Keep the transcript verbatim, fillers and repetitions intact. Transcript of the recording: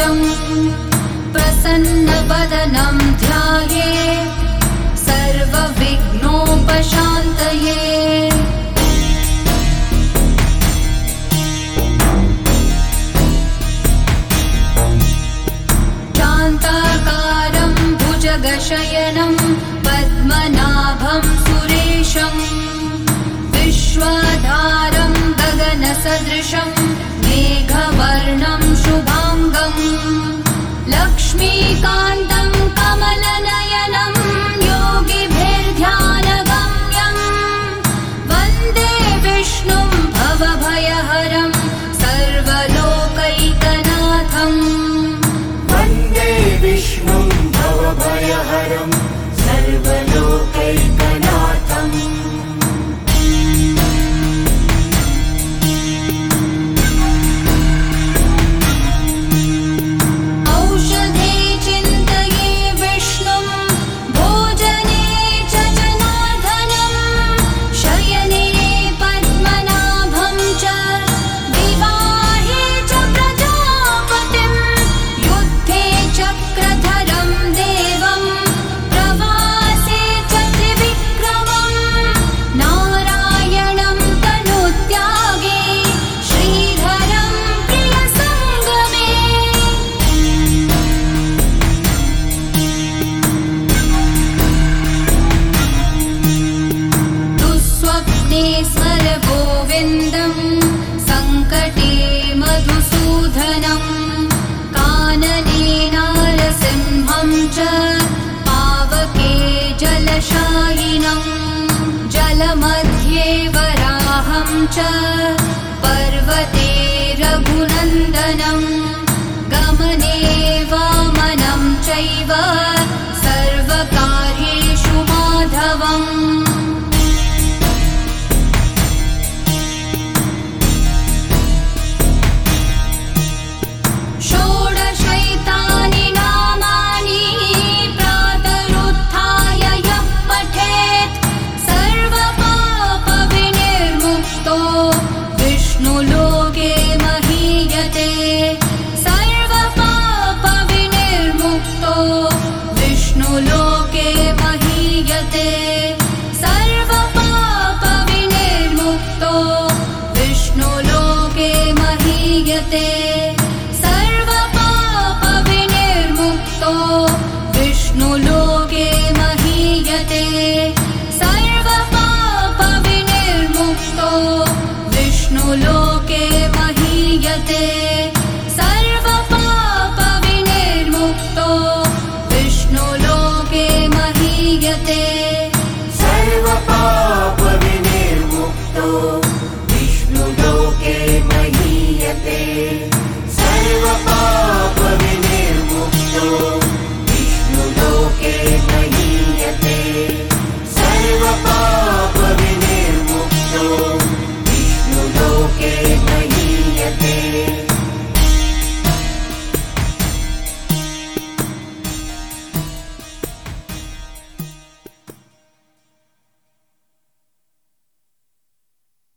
सुरेशं प्रसन्नवदनं ध्यायेत् सर्वविघ्नोपशान्तये। शान्ताकारं भुजगशयनं पद्मनाभं सुरेशं विश्वाधारं गगनसदृशं मेघवर्णं शुभांगं लक्ष्मीकान्तं कमलनयनं योगिभिर्ध्यानगम्यं वन्दे विष्णुं भवभयहरं सर्वलोकैकनाथम्। वन्दे विष्णुं भवभयहरं सर्वलोकैकनाथम्। औषधे चिन्तये विष्णुं भोजने च जनार्दनं शयने पद्मनाभं च विवाहे च प्रजापतिं युद्धे चक्रधरं देवं प्रवासे च त्रिविक्रमं नारायणं तनुत्यागे श्रीधरं प्रियसङ्गमे। दुःस्वप्ने स्मर गोविन्दं सङ्कटे मधुसूदनं कानने नारसिंहं च पावके जलशायिनं जलमध्ये वराहं च पर्वते रघुनन्दनं गमने वामनं चैव सर्वकार्येषु माधवम्। षोडशैतानि नामानि प्रातरुत्थाय यः पठेत् सर्वपापविनिर्मुक्तो विष्णुलोके महीयते। सर्वपापविनिर्मुक्तो विष्णुलोके महीयते। सर्वपापविनिर्मुक्तो विष्णुलोके महीयते। सर्वपापविनिर्मुक्तो विष्णुलोके महीयते। सर्वपापविनिर्मुक्तो विष्णुलोके महीयते। सर्वपापविनिर्मुक्तो विष्णुलोके महीयते। सर्वपापविनिर्मुक्तो विष्णुलोके महीयते। सर्वपाप